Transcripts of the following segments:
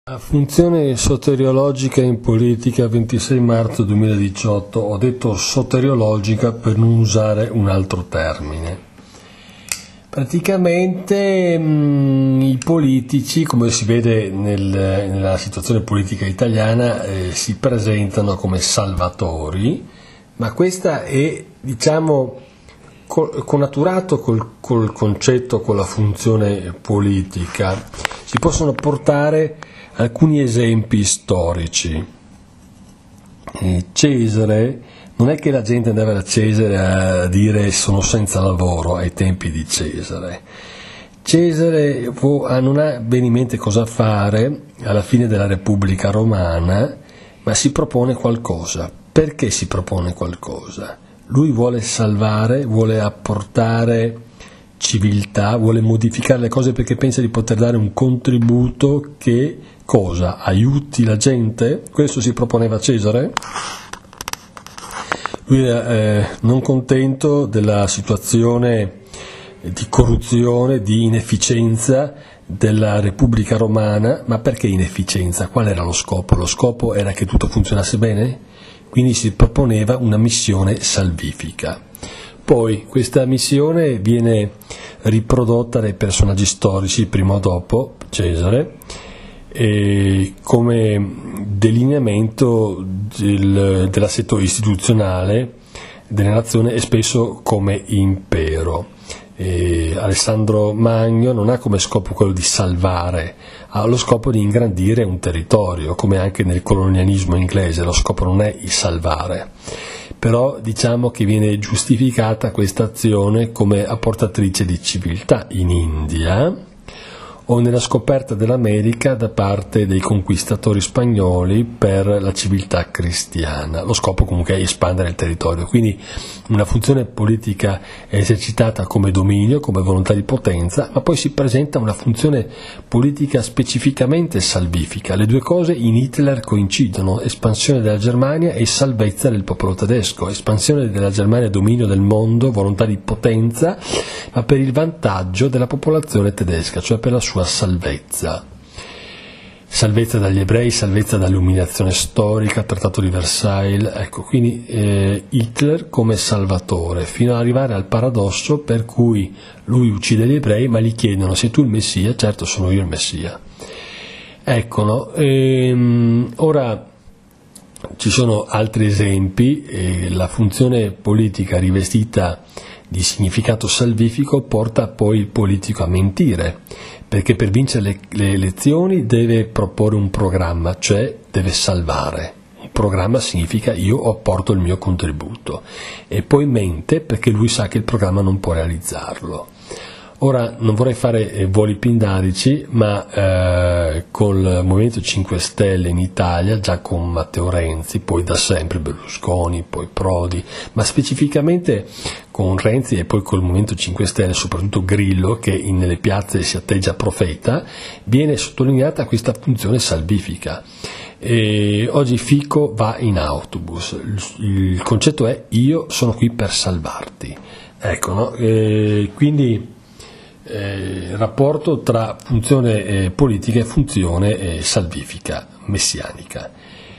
A funzione soteriologica in politica, 26 marzo 2018, ho detto soteriologica per non usare un altro termine. Praticamente i politici, come si vede nella situazione politica italiana, si presentano come salvatori, ma questa è, connaturato col concetto, con la funzione politica. Si possono portare alcuni esempi storici. Cesare, non è che la gente andava da Cesare a dire sono senza lavoro ai tempi di Cesare. Cesare non ha bene in mente cosa fare alla fine della Repubblica Romana, ma si propone qualcosa. Perché si propone qualcosa? Lui vuole salvare, vuole apportare civiltà, vuole modificare le cose perché pensa di poter dare un contributo che cosa? Aiuti la gente? Questo si proponeva Cesare? Lui era non contento della situazione di corruzione, di inefficienza della Repubblica Romana, ma perché inefficienza? Qual era lo scopo? Lo scopo era che tutto funzionasse bene? Quindi si proponeva una missione salvifica. Poi questa missione viene riprodotta dai personaggi storici prima o dopo Cesare come delineamento dell'assetto istituzionale della nazione e spesso come impero. Alessandro Magno non ha come scopo quello di salvare, ha lo scopo di ingrandire un territorio, come anche nel colonialismo inglese lo scopo non è il salvare. Però diciamo che viene giustificata questa azione come apportatrice di civiltà in India o nella scoperta dell'America da parte dei conquistatori spagnoli per la civiltà cristiana. Lo scopo comunque è espandere il territorio, quindi una funzione politica è esercitata come dominio, come volontà di potenza, ma poi si presenta una funzione politica specificamente salvifica. Le due cose in Hitler coincidono: espansione della Germania e salvezza del popolo tedesco. Espansione della Germania, dominio del mondo, volontà di potenza, ma per il vantaggio della popolazione tedesca, cioè per la sua salvezza. Salvezza dagli ebrei, salvezza dall'umiliazione storica, trattato di Versailles, ecco, quindi Hitler come salvatore, fino ad arrivare al paradosso per cui lui uccide gli ebrei, ma gli chiedono: sei tu il Messia? Certo, sono io il Messia. Ecco, no? Ora ci sono altri esempi, la funzione politica rivestita di significato salvifico porta poi il politico a mentire, perché per vincere le elezioni deve proporre un programma, cioè deve salvare. Un programma significa io apporto il mio contributo, e poi mente perché lui sa che il programma non può realizzarlo. Ora non vorrei fare voli pindarici, ma col Movimento 5 Stelle in Italia, già con Matteo Renzi, poi da sempre Berlusconi, poi Prodi, ma specificamente con Renzi e poi col Movimento 5 Stelle, soprattutto Grillo, che nelle piazze si atteggia profeta, viene sottolineata questa funzione salvifica. E oggi Fico va in autobus, il concetto è: io sono qui per salvarti. Ecco, no? Quindi rapporto tra funzione politica e funzione salvifica, messianica.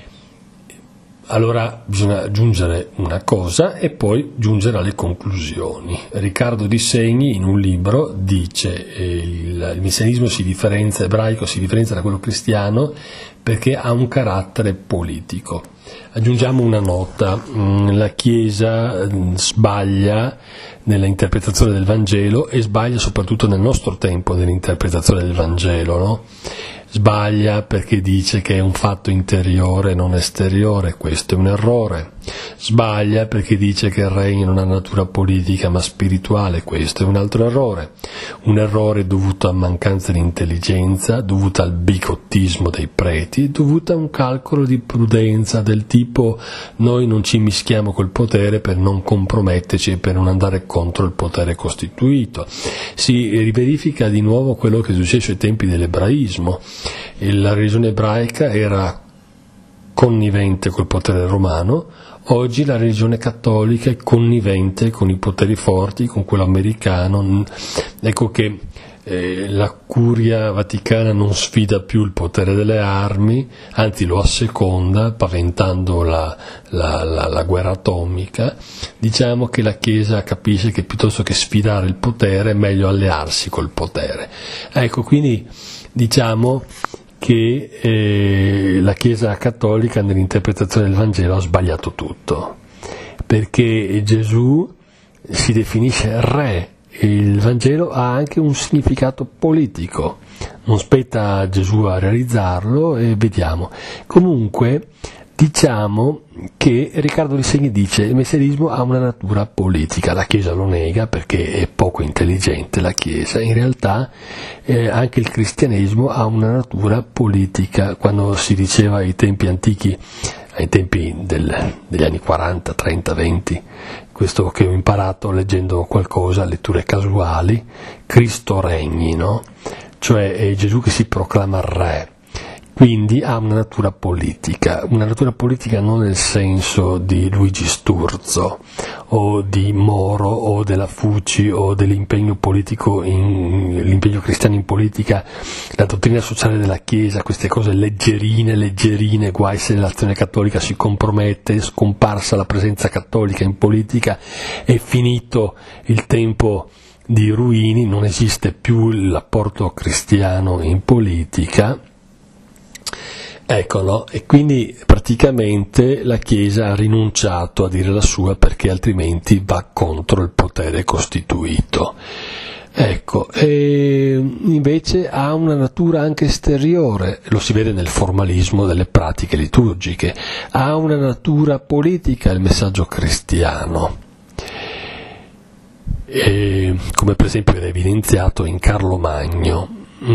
Allora bisogna aggiungere una cosa e poi giungere alle conclusioni. Riccardo Di Segni in un libro dice il messianismo ebraico si differenzia da quello cristiano perché ha un carattere politico. Aggiungiamo una nota: la Chiesa sbaglia nella interpretazione del Vangelo e sbaglia soprattutto nel nostro tempo nell'interpretazione del Vangelo, no? Sbaglia perché dice che è un fatto interiore non esteriore, questo è un errore. Sbaglia perché dice che il regno non ha natura politica ma spirituale, questo è un altro errore. Un errore dovuto a mancanza di intelligenza, dovuto al bicottismo dei preti, dovuto a un calcolo di prudenza del tipo: noi non ci mischiamo col potere per non comprometterci e per non andare contro il potere costituito. Si riverifica di nuovo quello che è successo ai tempi dell'ebraismo. La religione ebraica era connivente col potere romano, oggi la religione cattolica è connivente con i poteri forti, con quello americano. Ecco che la curia vaticana non sfida più il potere delle armi, anzi lo asseconda, paventando la guerra atomica. Diciamo che la Chiesa capisce che piuttosto che sfidare il potere è meglio allearsi col potere. Ecco, quindi diciamo che la Chiesa cattolica nell'interpretazione del Vangelo ha sbagliato tutto, perché Gesù si definisce re. Il Vangelo ha anche un significato politico, non spetta a Gesù a realizzarlo e vediamo. Comunque diciamo che Riccardo Di Segni dice il messianismo ha una natura politica, la Chiesa lo nega perché è poco intelligente la Chiesa, in realtà anche il cristianesimo ha una natura politica. Quando si diceva ai tempi antichi, ai tempi degli anni 40, 30, 20, questo che ho imparato leggendo qualcosa, letture casuali, Cristo regni, no? Cioè è Gesù che si proclama re, quindi ha una natura politica non nel senso di Luigi Sturzo o di Moro o della Fucci o dell'impegno politico, l'impegno cristiano in politica, la dottrina sociale della Chiesa, queste cose leggerine, guai se l'azione cattolica si compromette, scomparsa la presenza cattolica in politica, è finito il tempo di Ruini, non esiste più l'apporto cristiano in politica. Ecco, no? E quindi praticamente la Chiesa ha rinunciato a dire la sua perché altrimenti va contro il potere costituito. Ecco, e invece ha una natura anche esteriore, lo si vede nel formalismo delle pratiche liturgiche, ha una natura politica il messaggio cristiano. Come per esempio era evidenziato in Carlo Magno.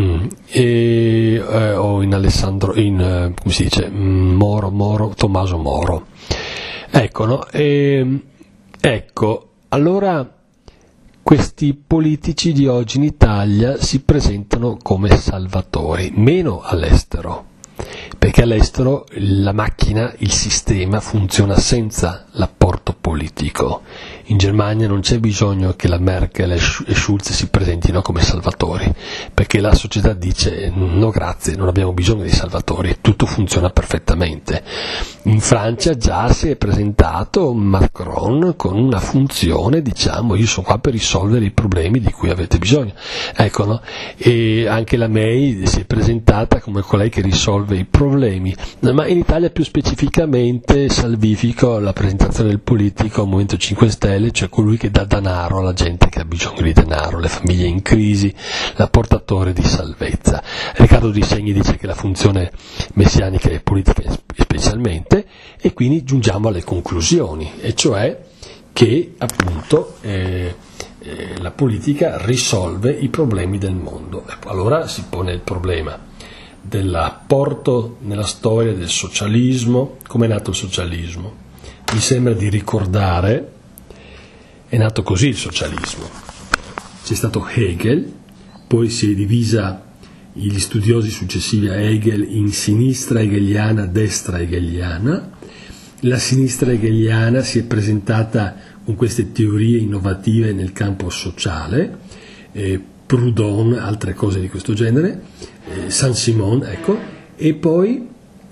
O in Alessandro, come si dice, Tommaso Moro. Ecco, no? Ecco, allora questi politici di oggi in Italia si presentano come salvatori, meno all'estero, perché all'estero la macchina, il sistema funziona senza l'apporto politico. In Germania non c'è bisogno che la Merkel e Schulz si presentino come salvatori, perché la società dice no grazie, non abbiamo bisogno di salvatori, tutto funziona perfettamente. In Francia già si è presentato Macron con una funzione, diciamo, io sono qua per risolvere i problemi di cui avete bisogno. Ecco, no? E anche la May si è presentata come colei che risolve i problemi, ma in Italia più specificamente salvifico la presentazione del politico al Movimento 5 Stelle, cioè colui che dà denaro alla gente che ha bisogno di denaro, le famiglie in crisi, l'apportatore di salvezza. Riccardo Di Segni dice che la funzione messianica è politica specialmente, e quindi giungiamo alle conclusioni, e cioè che appunto la politica risolve i problemi del mondo. Allora si pone il problema dell'apporto nella storia del socialismo. Come è nato il socialismo? Mi sembra di ricordare, è nato così il socialismo. C'è stato Hegel, poi si è divisa gli studiosi successivi a Hegel in sinistra hegeliana, destra hegeliana. La sinistra hegeliana si è presentata con queste teorie innovative nel campo sociale, Proudhon, altre cose di questo genere, Saint-Simon, ecco, e poi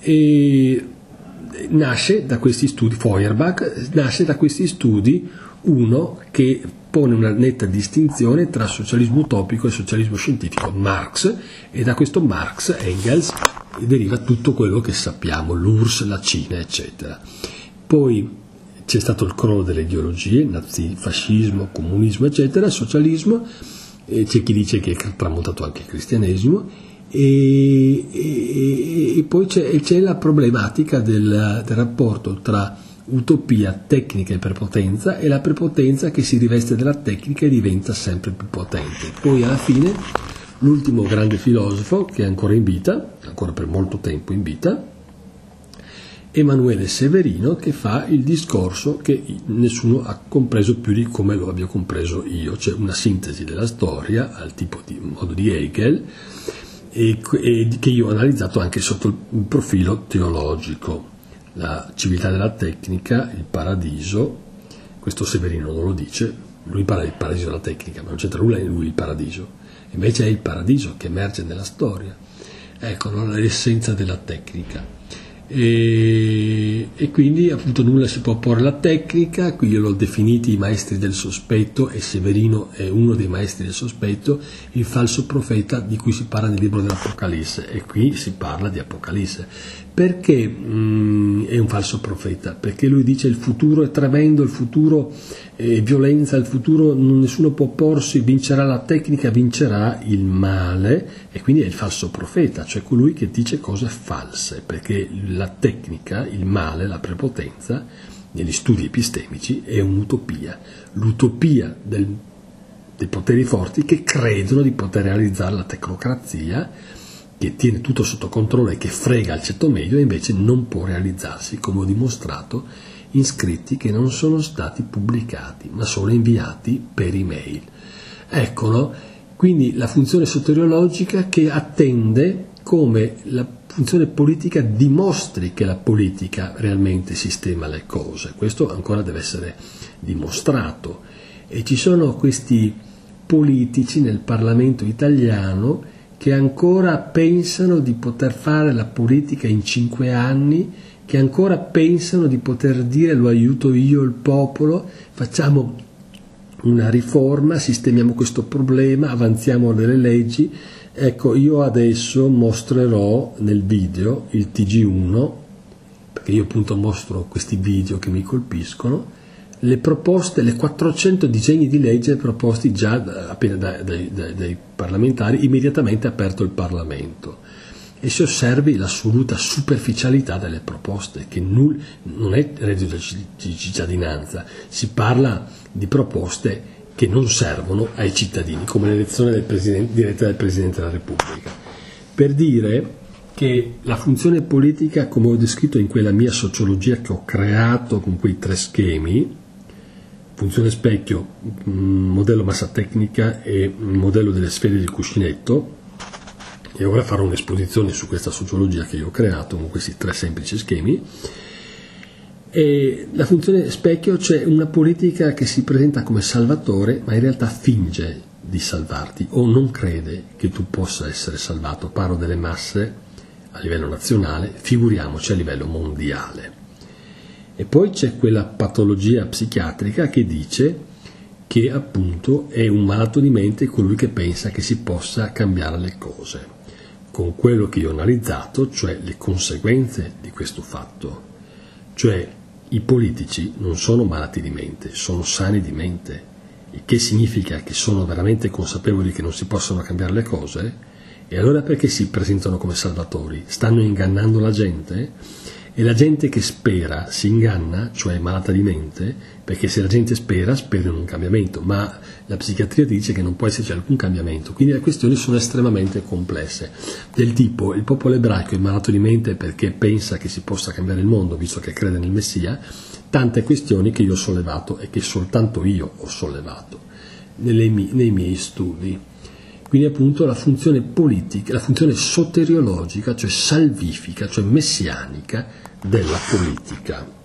nasce da questi studi, Feuerbach, nasce da questi studi uno che pone una netta distinzione tra socialismo utopico e socialismo scientifico, Marx, e da questo Marx, Engels, deriva tutto quello che sappiamo, l'URSS, la Cina, eccetera. Poi c'è stato il crollo delle ideologie, nazifascismo, comunismo, eccetera, socialismo, c'è chi dice che è tramontato anche il cristianesimo, e poi c'è la problematica del rapporto tra utopia, tecnica e prepotenza, e la prepotenza che si riveste della tecnica e diventa sempre più potente. Poi alla fine l'ultimo grande filosofo che è ancora in vita, ancora per molto tempo in vita, Emanuele Severino, che fa il discorso che nessuno ha compreso più di come lo abbia compreso io, cioè una sintesi della storia al tipo di modo di Hegel, e che io ho analizzato anche sotto il profilo teologico. la civiltà della tecnica, il paradiso. Questo Severino non lo dice, lui parla del paradiso della tecnica, ma non c'entra nulla in lui il paradiso, invece è il paradiso che emerge nella storia, ecco, no? L'essenza della tecnica. E quindi appunto nulla si può opporre alla tecnica. Qui io l'ho definiti i maestri del sospetto, e Severino è uno dei maestri del sospetto, il falso profeta di cui si parla nel libro dell'Apocalisse, e qui si parla di Apocalisse. Perché è un falso profeta? Perché lui dice il futuro è tremendo, il futuro è violenza, il futuro nessuno può opporsi, vincerà la tecnica, vincerà il male, e quindi è il falso profeta, cioè colui che dice cose false, perché la tecnica, il male, la prepotenza, negli studi epistemici è un'utopia, l'utopia dei poteri forti che credono di poter realizzare la tecnocrazia, che tiene tutto sotto controllo e che frega il ceto medio, e invece non può realizzarsi, come ho dimostrato in scritti che non sono stati pubblicati, ma sono inviati per email. Ecco, no? Quindi la funzione soteriologica che attende come la funzione politica dimostri che la politica realmente sistema le cose. Questo ancora deve essere dimostrato. E ci sono questi politici nel Parlamento italiano che ancora pensano di poter fare la politica in 5 anni, che ancora pensano di poter dire lo aiuto io il popolo, facciamo una riforma, sistemiamo questo problema, avanziamo delle leggi. Ecco, io adesso mostrerò nel video il TG1, perché io appunto mostro questi video che mi colpiscono, le proposte, le 400 disegni di legge proposti già appena dai parlamentari, immediatamente aperto il Parlamento, e si osservi l'assoluta superficialità delle proposte, che non è reddito di cittadinanza, si parla di proposte che non servono ai cittadini, come l'elezione diretta del Presidente della Repubblica. Per dire che la funzione politica, come ho descritto in quella mia sociologia che ho creato con quei 3 schemi, funzione specchio, modello massa tecnica e modello delle sfere del cuscinetto, e ora farò un'esposizione su questa sociologia che io ho creato con questi 3 semplici schemi. E la funzione specchio, c'è una politica che si presenta come salvatore, ma in realtà finge di salvarti o non crede che tu possa essere salvato. Parlo delle masse a livello nazionale, figuriamoci a livello mondiale. E poi c'è quella patologia psichiatrica che dice che appunto è un malato di mente colui che pensa che si possa cambiare le cose, con quello che io ho analizzato, cioè le conseguenze di questo fatto. Cioè i politici non sono malati di mente, sono sani di mente, il che significa che sono veramente consapevoli che non si possono cambiare le cose. E allora perché si presentano come salvatori? Stanno ingannando la gente? E la gente che spera si inganna, cioè è malata di mente, perché se la gente spera in un cambiamento, ma la psichiatria dice che non può esserci alcun cambiamento. Quindi le questioni sono estremamente complesse, del tipo il popolo ebraico è malato di mente perché pensa che si possa cambiare il mondo, visto che crede nel Messia. Tante questioni che io ho sollevato e che soltanto io ho sollevato nei miei studi. Quindi appunto la funzione politica, la funzione soteriologica, cioè salvifica, cioè messianica della politica.